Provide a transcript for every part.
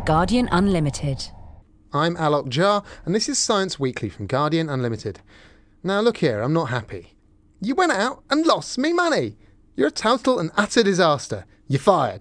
Guardian Unlimited. I'm Alok Jha, and this is Science Weekly from Guardian Unlimited. Now look here, I'm not happy. You went out and lost me money. You're a total and utter disaster. You're fired.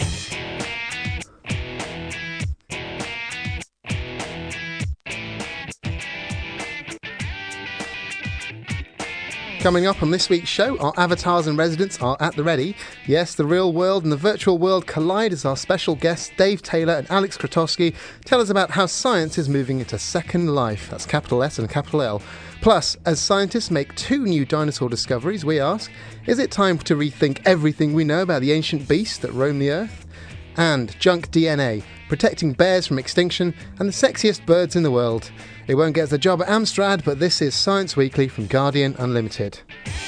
Coming up on this week's show, our avatars and residents are at the ready. Yes, the real world and the virtual world collide as our special guests Dave Taylor and Alex Krotowski tell us about how science is moving into second life. That's capital S and capital L. Plus, as scientists make 2 new dinosaur discoveries, we ask, is it time to rethink everything we know about the ancient beasts that roam the Earth? And junk DNA, protecting bears from extinction and the sexiest birds in the world. It won't get us a job at Amstrad, but this is Science Weekly from Guardian Unlimited.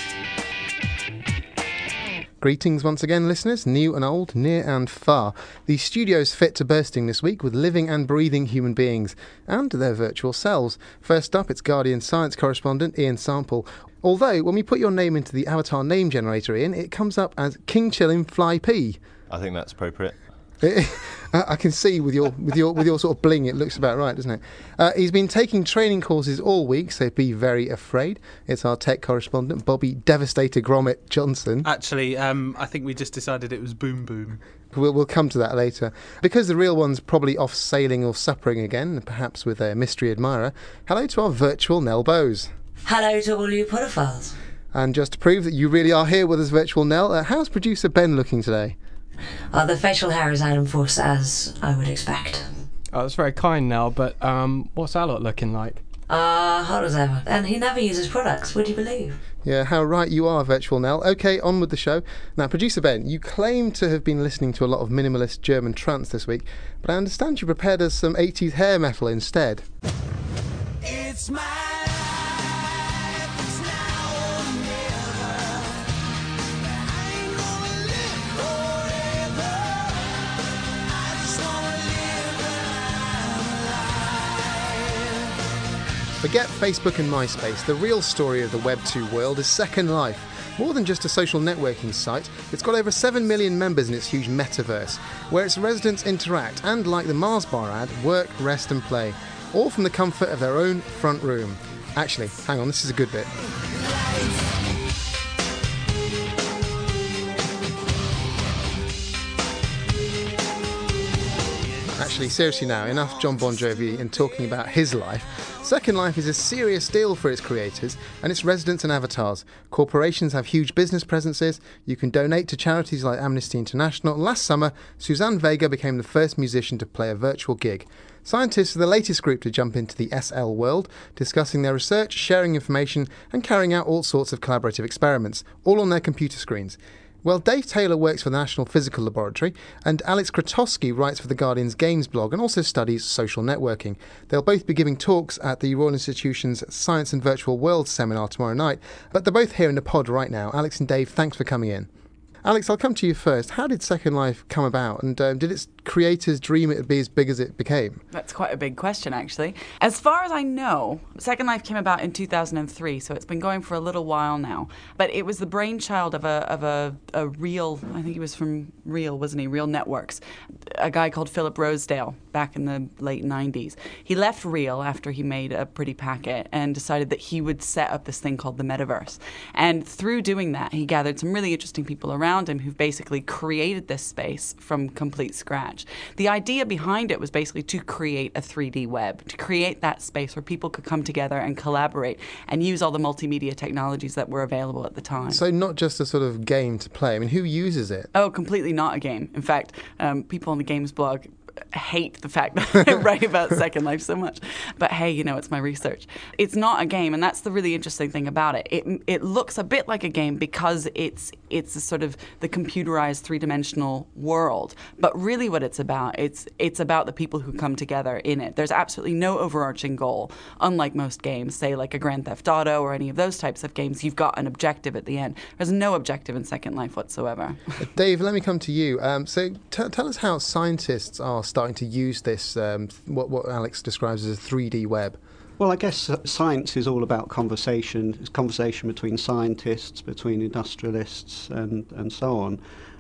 Greetings once again, listeners, new and old, near and far. The studio's fit to bursting this week with living and breathing human beings and their virtual selves. First up, it's Guardian science correspondent Ian Sample. Although, when we put your name into the avatar name generator, Ian, it comes up as King Chillin Fly P. I think that's appropriate. I can see with your sort of bling, it looks about right, doesn't it? He's been taking training courses all week, so be very afraid. It's our tech correspondent, Bobby Devastator Gromit Johnson. Actually, I think we just decided it was Boom Boom. We'll come to that later. Because the real one's probably off sailing or suppering again, perhaps with a mystery admirer, hello to our virtual Nell Bowes. Hello to all you podophiles. And just to prove that you really are here with us, virtual Nell, how's producer Ben looking today? The facial hair is out in force, as I would expect. Oh, that's very kind, Nell, but what's Alok looking like? Hot as ever. And he never uses products, would you believe? Yeah, how right you are, virtual Nell. OK, on with the show. Now, producer Ben, you claim to have been listening to a lot of minimalist German trance this week, but I understand you prepared us some 80s hair metal instead. It's my Forget Facebook and MySpace. The real story of the Web 2 world is Second Life. More than just a social networking site, it's got over 7 million members in its huge metaverse, where its residents interact and, like the Mars bar ad, work, rest and play, all from the comfort of their own front room. Actually, hang on, this is a good bit. Actually, seriously now, enough John Bon Jovi and talking about his life. Second Life is a serious deal for its creators and its residents and avatars. Corporations have huge business presences. You can donate to charities like Amnesty International. Last summer, Suzanne Vega became the first musician to play a virtual gig. Scientists are the latest group to jump into the SL world, discussing their research, sharing information and carrying out all sorts of collaborative experiments, all on their computer screens. Well, Dave Taylor works for the National Physical Laboratory, and Alex Krotowski writes for the Guardian's Games blog and also studies social networking. They'll both be giving talks at the Royal Institution's Science and Virtual World seminar tomorrow night, but they're both here in the pod right now. Alex and Dave, thanks for coming in. Alex, I'll come to you first. How did Second Life come about, and did its creators dream it would be as big as it became? That's quite a big question, actually. As far as I know, Second Life came about in 2003, so it's been going for a little while now. But it was the brainchild of a Real, I think he was from Real, wasn't he? Real Networks. A guy called Philip Rosedale back in the late 90s. He left Real after he made a pretty packet and decided that he would set up this thing called the Metaverse. And through doing that, he gathered some really interesting people around him who've basically created this space from complete scratch. The idea behind it was basically to create a 3D web, to create that space where people could come together and collaborate and use all the multimedia technologies that were available at the time. So not just a sort of game to play. I mean, who uses it? Oh, completely not a game. In fact, people on the games blog hate the fact that I write about Second Life so much. But hey, you know, it's my research. It's not a game, and that's the really interesting thing about it. It looks a bit like a game because it's a sort of the computerized three-dimensional world. But really what it's about the people who come together in it. There's absolutely no overarching goal. Unlike most games, say like a Grand Theft Auto or any of those types of games, you've got an objective at the end. There's no objective in Second Life whatsoever. Dave, let me come to you. So tell us how scientists are starting to use this, what Alex describes as a 3D web. Well, I guess science is all about conversation. It's conversation between scientists, between industrialists, and so on.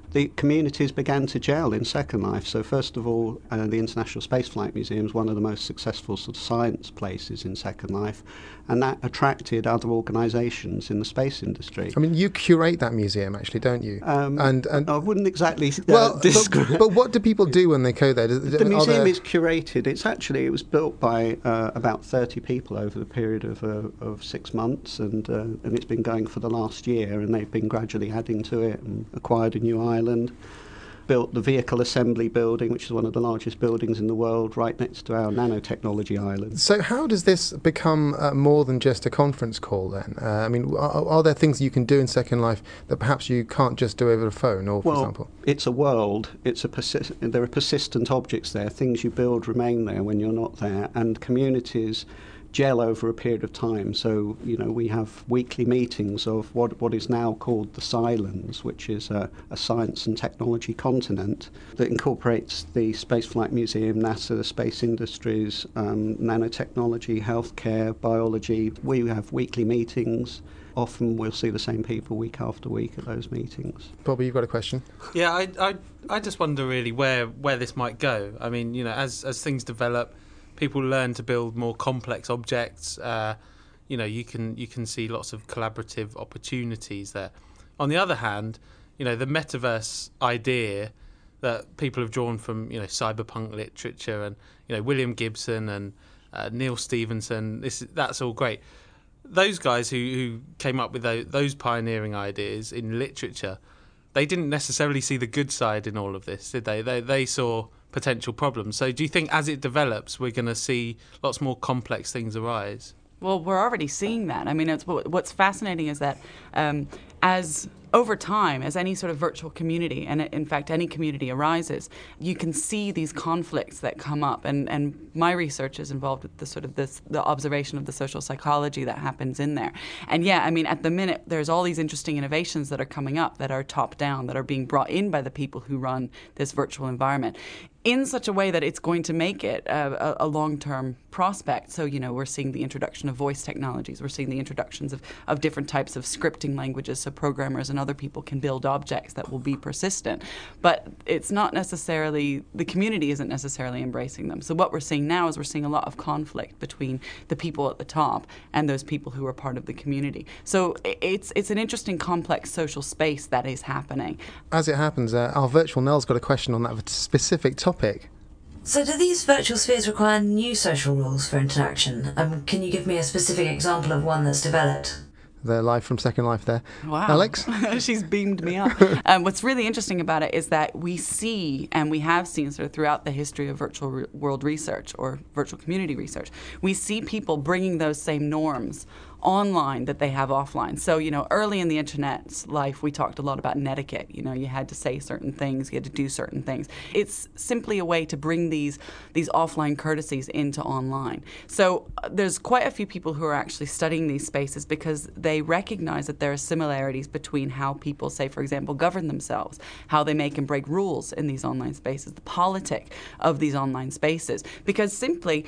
the communities began to gel in Second Life. So first of all, the International Spaceflight Museum is one of the most successful sort of science places in Second Life, and that attracted other organisations in the space industry. I mean, you curate that museum, actually, don't you? And I wouldn't exactly describe. But what do people do when they go there? The museum is curated. It was built by about 30 people over the period of 6 months, and it's been going for the last year, and they've been gradually adding to it and acquired a new island, built the vehicle assembly building, which is one of the largest buildings in the world, right next to our nanotechnology island. So how does this become more than just a conference call then? I mean, are there things you can do in Second Life that perhaps you can't just do over the phone, or for example? It's a world. There are persistent objects there. Things you build remain there when you're not there, and communities gel over a period of time. So, we have weekly meetings of what is now called the Silence, which is a science and technology continent that incorporates the Spaceflight Museum, NASA, the space industries, nanotechnology, healthcare, biology. We have weekly meetings. Often we'll see the same people week after week at those meetings. Bobby, you've got a question? Yeah, I just wonder really where this might go. I mean, as things develop, people learn to build more complex objects. You can see lots of collaborative opportunities there. On the other hand, the metaverse idea that people have drawn from cyberpunk literature and William Gibson and Neil Stephenson, that's all great. Those guys who came up with those pioneering ideas in literature, they didn't necessarily see the good side in all of this, did they? They saw potential problems. So do you think as it develops, we're going to see lots more complex things arise? Well, we're already seeing that. I mean, what's fascinating is that as over time, as any sort of virtual community, and in fact any community arises, you can see these conflicts that come up. And my research is involved with the observation of the social psychology that happens in there. And yeah, I mean, at the minute, there's all these interesting innovations that are coming up that are top down, that are being brought in by the people who run this virtual environment, in such a way that it's going to make it a long-term prospect. So, we're seeing the introduction of voice technologies. We're seeing the introductions of different types of scripting languages, so programmers and other people can build objects that will be persistent. But it's not necessarily, the community isn't necessarily embracing them. So what we're seeing now is we're seeing a lot of conflict between the people at the top and those people who are part of the community. So it's an interesting, complex social space that is happening. As it happens, our virtual Nell's got a question on that specific topic. So do these virtual spheres require new social rules for interaction? Can you give me a specific example of one that's developed? They're live from Second Life there. Wow. Alex? She's beamed me up. What's really interesting about it is that we see, and we have seen sort of throughout the history of virtual world research or virtual community research, we see people bringing those same norms online that they have offline. So, early in the internet's life, we talked a lot about netiquette. You had to say certain things, you had to do certain things. It's simply a way to bring these offline courtesies into online. So there's quite a few people who are actually studying these spaces because they recognize that there are similarities between how people, say, for example, govern themselves, how they make and break rules in these online spaces, the politic of these online spaces. Because simply,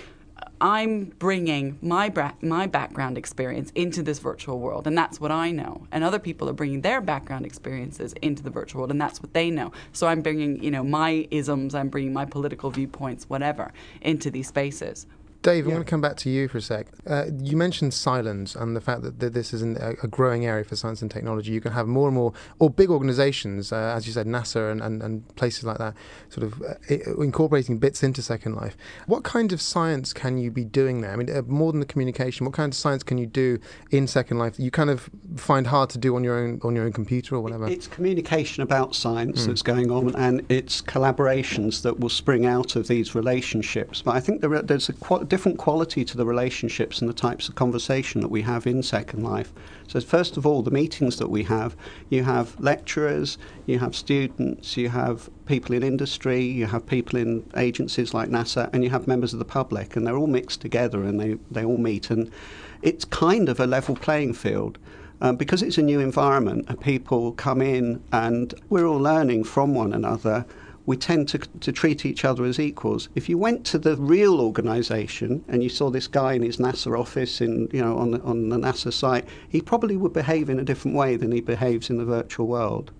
I'm bringing my background experience into this virtual world, and that's what I know. And other people are bringing their background experiences into the virtual world, and that's what they know. So I'm bringing, my isms, I'm bringing my political viewpoints, whatever, into these spaces. Dave, I'm going to come back to you for a sec. You mentioned silence and the fact that this is a growing area for science and technology. You can have more and more, or big organisations, as you said, NASA and places like that, sort of incorporating bits into Second Life. What kind of science can you be doing there? I mean, more than the communication, what kind of science can you do in Second Life that you kind of find hard to do on your own computer or whatever? It's communication about science that's going on, and it's collaborations that will spring out of these relationships. But I think there's a different quality to the relationships and the types of conversation that we have in Second Life. So first of all, the meetings that we have, you have lecturers, you have students, you have people in industry, you have people in agencies like NASA, and you have members of the public, and they're all mixed together and they all meet, and it's kind of a level playing field. Because it's a new environment and people come in and we're all learning from one another, we tend to treat each other as equals. If you went to the real organisation and you saw this guy in his NASA office on the NASA site, he probably would behave in a different way than he behaves in the virtual world.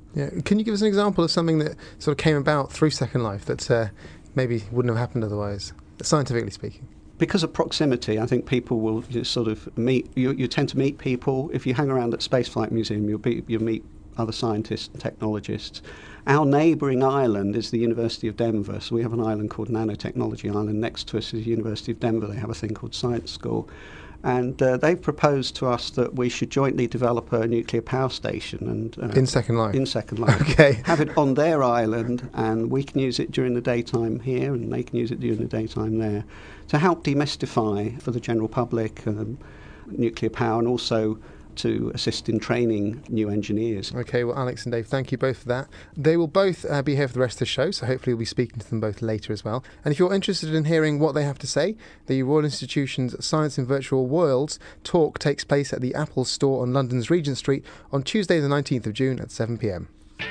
Yeah. Can you give us an example of something that sort of came about through Second Life that maybe wouldn't have happened otherwise, scientifically speaking? Because of proximity, I think people will just sort of meet. You tend to meet people. If you hang around at Spaceflight Museum, you'll meet other scientists and technologists. Our neighbouring island is the University of Denver. So we have an island called Nanotechnology Island. Next to us is the University of Denver. They have a thing called Science School. And they've proposed to us that we should jointly develop a nuclear power station. And in Second Life? In Second Life. Okay. Have it on their island, and we can use it during the daytime here, and they can use it during the daytime there, to help demystify for the general public nuclear power, and also to assist in training new engineers. Okay, well, Alex and Dave, thank you both for that. They will both be here for the rest of the show, so hopefully we'll be speaking to them both later as well. And if you're interested in hearing what they have to say, the Royal Institution's Science in Virtual Worlds talk takes place at the Apple Store on London's Regent Street on Tuesday the 19th of June at 7 p.m.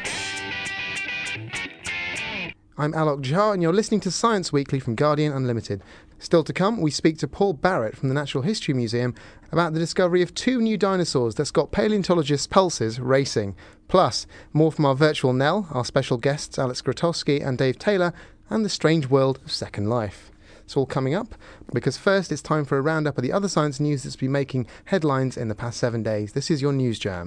I'm Alok Jha, and you're listening to Science Weekly from Guardian Unlimited. Still to come, we speak to Paul Barrett from the Natural History Museum about the discovery of 2 new dinosaurs that's got paleontologists' pulses racing. Plus, more from our virtual Nell, our special guests Alex Grotowski and Dave Taylor, and the strange world of Second Life. It's all coming up, because first it's time for a roundup of the other science news that's been making headlines in the past 7 days. This is your News Jam.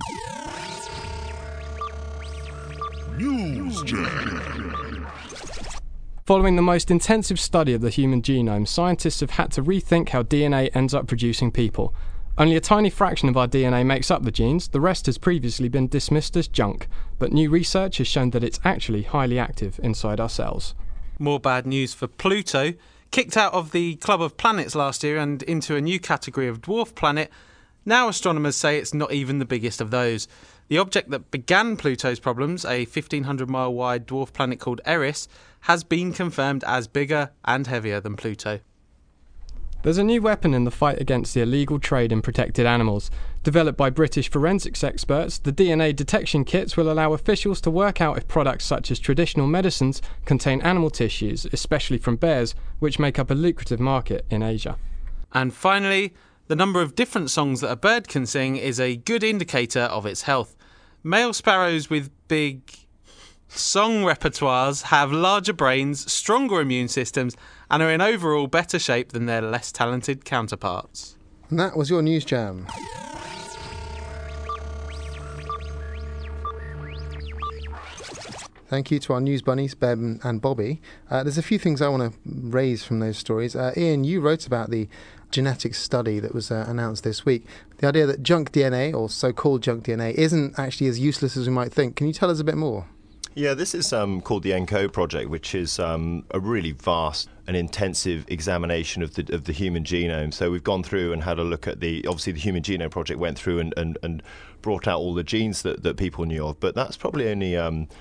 News Jam. Following the most intensive study of the human genome, scientists have had to rethink how DNA ends up producing people. Only a tiny fraction of our DNA makes up the genes, the rest has previously been dismissed as junk, but new research has shown that it's actually highly active inside our cells. More bad news for Pluto. Kicked out of the Club of Planets last year and into a new category of dwarf planet, now astronomers say it's not even the biggest of those. The object that began Pluto's problems, a 1,500-mile wide dwarf planet called Eris, has been confirmed as bigger and heavier than Pluto. There's a new weapon in the fight against the illegal trade in protected animals. Developed by British forensics experts, the DNA detection kits will allow officials to work out if products such as traditional medicines contain animal tissues, especially from bears, which make up a lucrative market in Asia. And finally, the number of different songs that a bird can sing is a good indicator of its health. Male sparrows with big song repertoires have larger brains, stronger immune systems, and are in overall better shape than their less talented counterparts. And that was your News Jam. Thank you to our news bunnies, Beb and Bobby. There's a few things I want to raise from those stories. Ian, you wrote about the genetic study that was announced this week. The idea that junk DNA, or so-called junk DNA, isn't actually as useless as we might think. Can you tell us a bit more? Yeah, this is called the ENCODE project, which is a really vast and intensive examination of the human genome. So we've gone through and had a look at obviously the Human Genome Project went through and brought out all the genes that people knew of, but that's probably only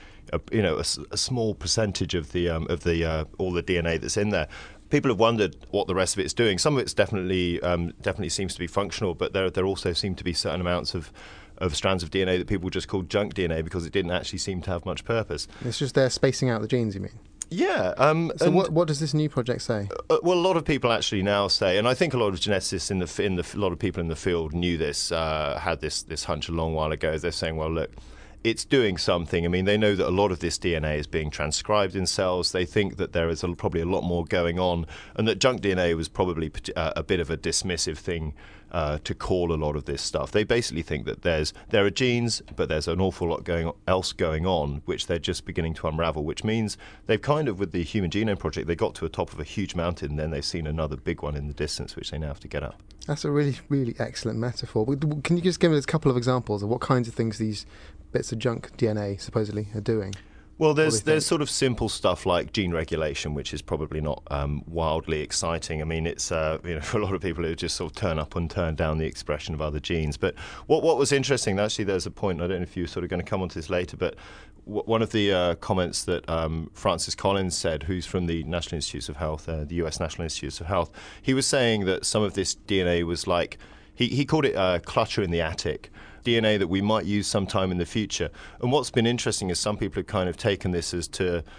a small percentage of the all the DNA that's in there. People have wondered what the rest of it's doing. Some of it's definitely seems to be functional, but there also seem to be certain amounts of strands of DNA that people just called junk DNA because it didn't actually seem to have much purpose. It's just they're spacing out the genes, you mean? Yeah. So what does this new project say? Well, a lot of people actually now say, and I think a lot of geneticists a lot of people in the field knew this, had this hunch a long while ago. They're saying, well, look, it's doing something. I mean, they know that a lot of this DNA is being transcribed in cells. They think that there is probably a lot more going on, and that junk DNA was probably a bit of a dismissive thing to call a lot of this stuff. They basically think that there are genes, but there's an awful lot else going on, which they're just beginning to unravel, which means they've kind of, with the Human Genome Project, they got to the top of a huge mountain, and then they've seen another big one in the distance, which they now have to get up. That's a really, really excellent metaphor. Can you just give us a couple of examples of what kinds of things these bits of junk DNA supposedly are doing? Well, there's sort of simple stuff like gene regulation, which is probably not wildly exciting. I mean, it's for a lot of people, it would just sort of turn up and turn down the expression of other genes. But what was interesting, actually, there's a point, I don't know if you're sort of going to come onto this later, but one of the comments that Francis Collins said, who's from the National Institutes of Health, the US National Institutes of Health, he was saying that some of this DNA was like, he called it clutter in the attic. DNA that we might use sometime in the future. And what's been interesting is some people have kind of taken this as to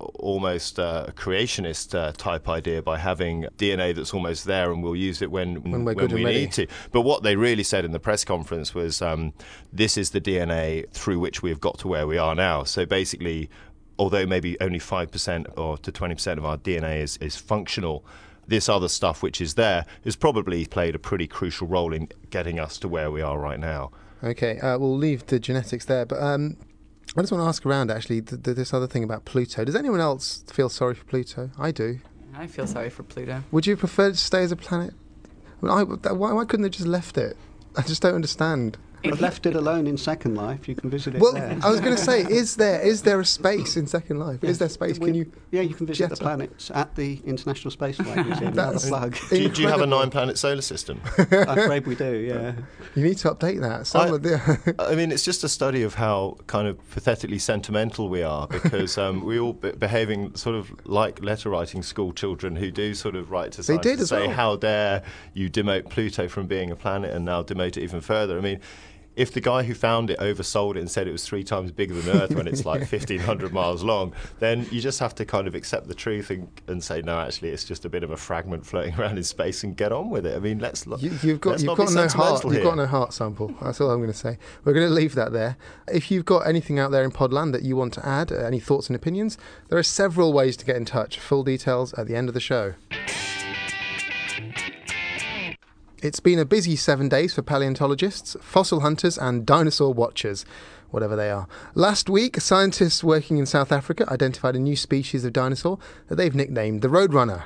almost a creationist type idea by having DNA that's almost there and we'll use it when we need to. But what they really said in the press conference was this is the DNA through which we have got to where we are now. So basically, although maybe only 5% or to 20% of our DNA is functional, this other stuff which is there has probably played a pretty crucial role in getting us to where we are right now. Okay, we'll leave the genetics there, but I just want to ask around, actually, this other thing about Pluto. Does anyone else feel sorry for Pluto? I do. I feel sorry for Pluto. Would you prefer to stay as a planet? I mean, why couldn't they just left it? I just don't understand. I've left it alone in Second Life. You can visit it there. I was going to say, is there a space in Second Life? Yes. Is there space? Can you? Yeah, you can visit the planets at the International Space Flight Museum. That's a plug. Do you have a 9-planet solar system? I'm afraid we do. Yeah. You need to update that. I mean, it's just a study of how kind of pathetically sentimental we are, because we all behaving sort of like letter-writing school children who do sort of write to science and say, how dare you demote Pluto from being a planet and now demote it even further. I mean, if the guy who found it oversold it and said it was 3 times bigger than Earth when it's like 1,500 miles long, then you just have to kind of accept the truth and say, no, actually, it's just a bit of a fragment floating around in space and get on with it. I mean, you've got no heart. You've got no heart, Sample. That's all I'm going to say. We're going to leave that there. If you've got anything out there in Podland that you want to add, any thoughts and opinions, there are several ways to get in touch. Full details at the end of the show. It's been a busy 7 days for paleontologists, fossil hunters and dinosaur watchers, whatever they are. Last week, scientists working in South Africa identified a new species of dinosaur that they've nicknamed the Roadrunner.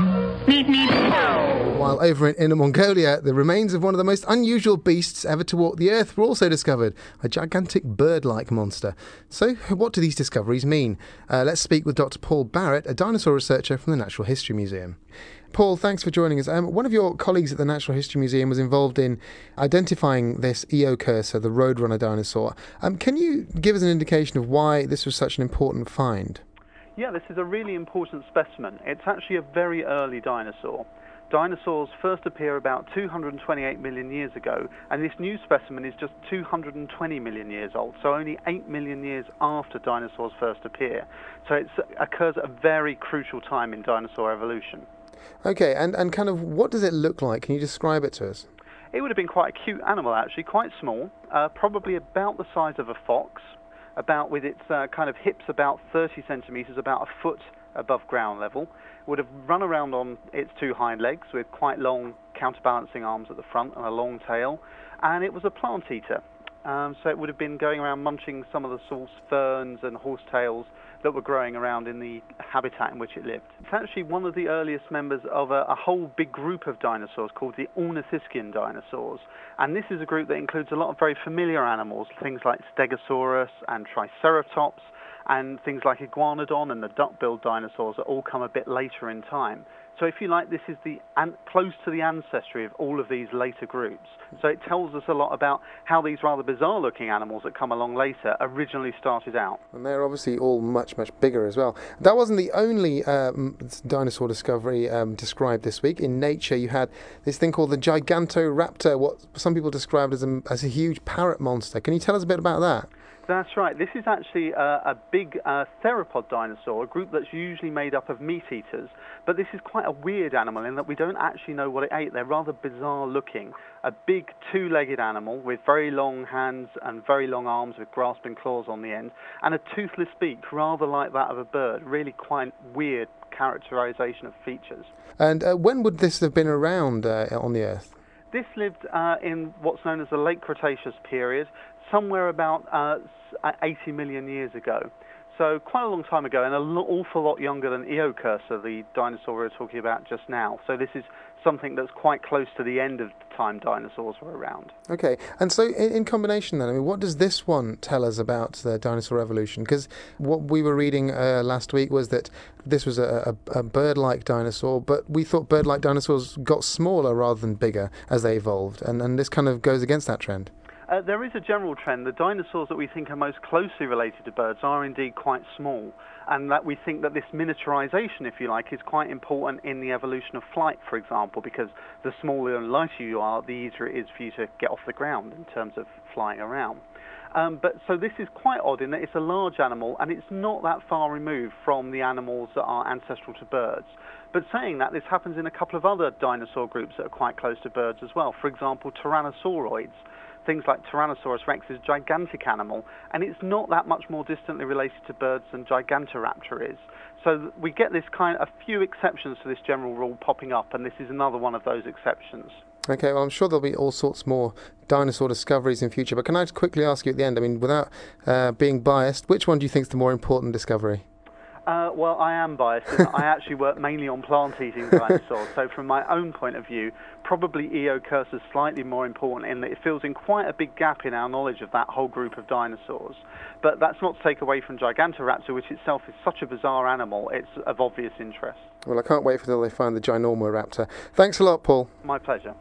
While over in Inner Mongolia, the remains of one of the most unusual beasts ever to walk the earth were also discovered, a gigantic bird-like monster. So, what do these discoveries mean? Let's speak with Dr. Paul Barrett, a dinosaur researcher from the Natural History Museum. Paul, thanks for joining us. One of your colleagues at the Natural History Museum was involved in identifying this Eocursor, the Roadrunner dinosaur. Can you give us an indication of why this was such an important find? Yeah, this is a really important specimen. It's actually a very early dinosaur. Dinosaurs first appear about 228 million years ago, and this new specimen is just 220 million years old, so only 8 million years after dinosaurs first appear. So it occurs at a very crucial time in dinosaur evolution. Okay, and kind of what does it look like? Can you describe it to us? It would have been quite a cute animal, actually, quite small, probably about the size of a fox, about with its kind of hips about 30 centimetres, about a foot above ground level. Would have run around on its 2 hind legs with quite long counterbalancing arms at the front and a long tail, and it was a plant eater. So it would have been going around munching some of the sorts of ferns and horsetails that were growing around in the habitat in which it lived. It's actually one of the earliest members of a whole big group of dinosaurs called the Ornithischian dinosaurs. And this is a group that includes a lot of very familiar animals, things like Stegosaurus and Triceratops, and things like Iguanodon and the duck-billed dinosaurs that all come a bit later in time. So if you like, this is close to the ancestry of all of these later groups. So it tells us a lot about how these rather bizarre-looking animals that come along later originally started out. And they're obviously all much, much bigger as well. That wasn't the only dinosaur discovery described this week. In Nature, you had this thing called the Gigantoraptor, what some people described as a huge parrot monster. Can you tell us a bit about that? That's right. This is actually a big theropod dinosaur, a group that's usually made up of meat eaters. But this is quite a weird animal in that we don't actually know what it ate. They're rather bizarre looking. A big 2-legged animal with very long hands and very long arms with grasping claws on the end, and a toothless beak, rather like that of a bird. Really quite weird characterization of features. And when would this have been around on the Earth? This lived in what's known as the late Cretaceous period, somewhere about 80 million years ago. So quite a long time ago, and an awful lot younger than Eocursor, the dinosaur we were talking about just now. So this is something that's quite close to the end of the time dinosaurs were around. Okay, and so in combination then, I mean, what does this one tell us about the dinosaur evolution? Because what we were reading last week was that this was a bird-like dinosaur, but we thought bird-like dinosaurs got smaller rather than bigger as they evolved, and this kind of goes against that trend. There is a general trend. The dinosaurs that we think are most closely related to birds are indeed quite small, and that we think that this miniaturization, if you like, is quite important in the evolution of flight, for example, because the smaller and lighter you are, the easier it is for you to get off the ground in terms of flying around. But so this is quite odd in that it's a large animal and it's not that far removed from the animals that are ancestral to birds. But saying that, this happens in a couple of other dinosaur groups that are quite close to birds as well. For example, tyrannosauroids. Things like Tyrannosaurus rex is a gigantic animal, and it's not that much more distantly related to birds than Gigantoraptor is. So we get this a few exceptions to this general rule popping up, and this is another one of those exceptions. Okay, well, I'm sure there'll be all sorts more dinosaur discoveries in future, but can I just quickly ask you at the end, I mean, without being biased, which one do you think is the more important discovery? Well, I am biased. I actually work mainly on plant-eating dinosaurs, so from my own point of view, probably Eocursor is slightly more important in that it fills in quite a big gap in our knowledge of that whole group of dinosaurs. But that's not to take away from Gigantoraptor, which itself is such a bizarre animal, it's of obvious interest. Well, I can't wait until they find the Ginormoraptor. Thanks a lot, Paul. My pleasure.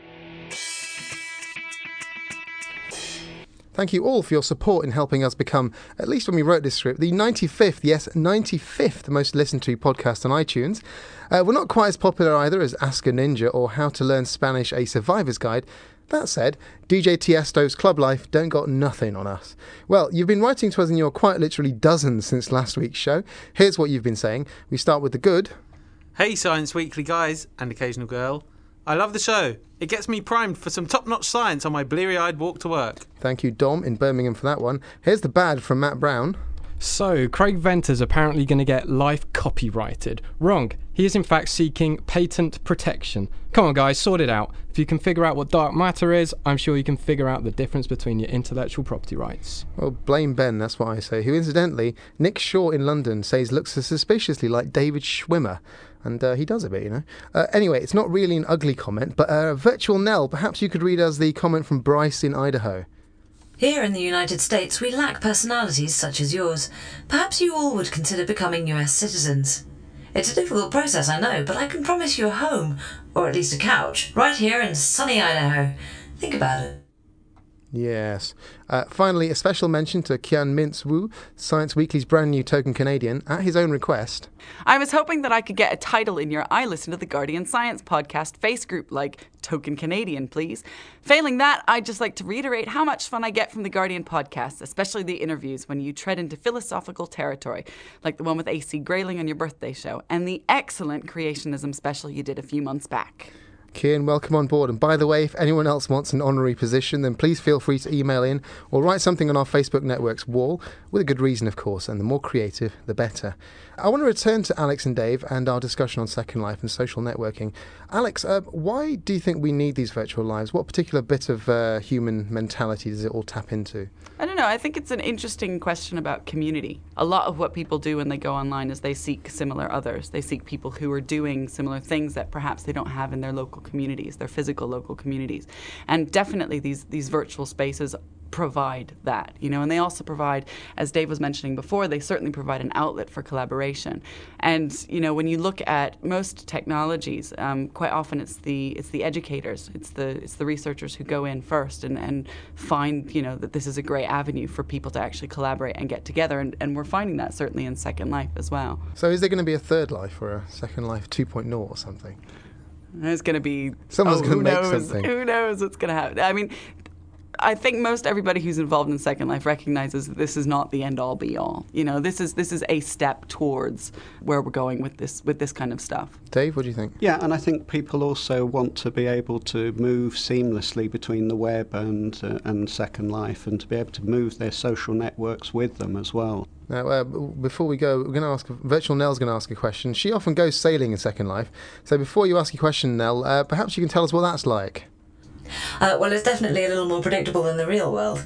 Thank you all for your support in helping us become, at least when we wrote this script, the 95th, yes, 95th most listened to podcast on iTunes. We're not quite as popular either as Ask a Ninja or How to Learn Spanish, a Survivor's Guide. That said, DJ Tiesto's Club Life don't got nothing on us. Well, you've been writing to us in your quite literally dozens since last week's show. Here's what you've been saying. We start with the good. Hey Science Weekly guys and occasional girl. I love the show. It gets me primed for some top-notch science on my bleary-eyed walk to work. Thank you, Dom, in Birmingham for that one. Here's the bad from Matt Brown. So, Craig Venter's apparently going to get life copyrighted. Wrong. He is in fact seeking patent protection. Come on guys, sort it out. If you can figure out what dark matter is, I'm sure you can figure out the difference between your intellectual property rights. Well, blame Ben, that's what I say, who incidentally, Nick Shaw in London says looks suspiciously like David Schwimmer. And he does a bit, you know. Anyway, it's not really an ugly comment, but Virtual Nell, perhaps you could read us the comment from Bryce in Idaho. Here in the United States, we lack personalities such as yours. Perhaps you all would consider becoming US citizens. It's a difficult process, I know, but I can promise you a home, or at least a couch, right here in sunny Idaho. Think about it. Yes. Finally, a special mention to Kian Mintz-Wu, Science Weekly's brand new token Canadian, at his own request. I was hoping that I could get a title in your I Listen to the Guardian Science podcast face group, like Token Canadian, please. Failing that, I'd just like to reiterate how much fun I get from the Guardian podcast, especially the interviews when you tread into philosophical territory, like the one with AC Grayling on your birthday show, and the excellent creationism special you did a few months back. Kian, welcome on board. And by the way, if anyone else wants an honorary position, then please feel free to email in or write something on our Facebook network's wall, with a good reason, of course, and the more creative, the better. I want to return to Alex and Dave and our discussion on Second Life and social networking. Alex, why do you think we need these virtual lives? What particular bit of human mentality does it all tap into? I don't know. I think it's an interesting question about community. A lot of what people do when they go online is they seek similar others. They seek people who are doing similar things that perhaps they don't have in their local communities, their physical local communities. And definitely these virtual spaces provide that, you know, and they also provide, as Dave was mentioning before, they certainly provide an outlet for collaboration. And, you know, when you look at most technologies, quite often it's the educators, it's the researchers who go in first and find, you know, that this is a great avenue for people to actually collaborate and get together, and we're finding that certainly in Second Life as well. So is there going to be a Third Life or a Second Life 2.0 or something? There's going to be... Someone's going to make something. Who knows what's going to happen? I mean, I think most everybody who's involved in Second Life recognizes that this is not the end-all, be-all. You know, this is a step towards where we're going with this kind of stuff. Dave, what do you think? Yeah, and I think people also want to be able to move seamlessly between the web and Second Life, and to be able to move their social networks with them as well. Now, before we go, we're going to ask. Virtual Nell's going to ask a question. She often goes sailing in Second Life. So before you ask your question, Nell, perhaps you can tell us what that's like. Well, it's definitely a little more predictable than the real world.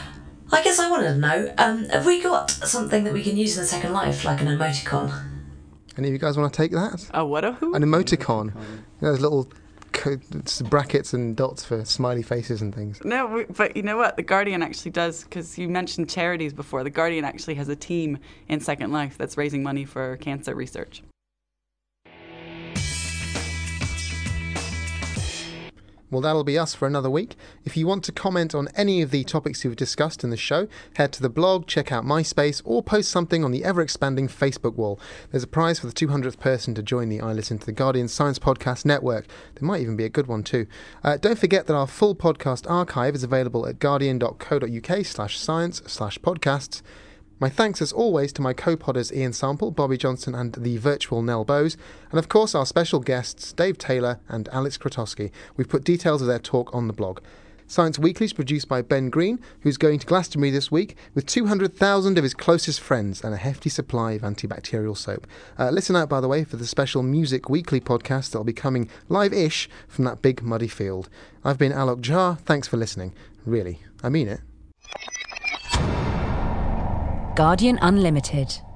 I guess I wanted to know, have we got something that we can use in the Second Life, like an emoticon? Any of you guys want to take that? A what? Who? An emoticon. Those little brackets and dots for smiley faces and things. No, but you know what? The Guardian actually does, because you mentioned charities before. The Guardian actually has a team in Second Life that's raising money for cancer research. Well, that'll be us for another week. If you want to comment on any of the topics we've discussed in the show, head to the blog, check out MySpace, or post something on the ever-expanding Facebook wall. There's a prize for the 200th person to join the I Listen to the Guardian Science Podcast Network. There might even be a good one too. Don't forget that our full podcast archive is available at guardian.co.uk/science/podcasts. My thanks as always to my co-podders Ian Sample, Bobby Johnson and the virtual Nell Bowes, and of course our special guests Dave Taylor and Alex Krotowski. We've put details of their talk on the blog. Science Weekly is produced by Ben Green, who's going to Glastonbury this week with 200,000 of his closest friends and a hefty supply of antibacterial soap. Listen out, by the way, for the special Music Weekly podcast that'll be coming live-ish from that big muddy field. I've been Alok Jha. Thanks for listening. Really, I mean it. Guardian Unlimited.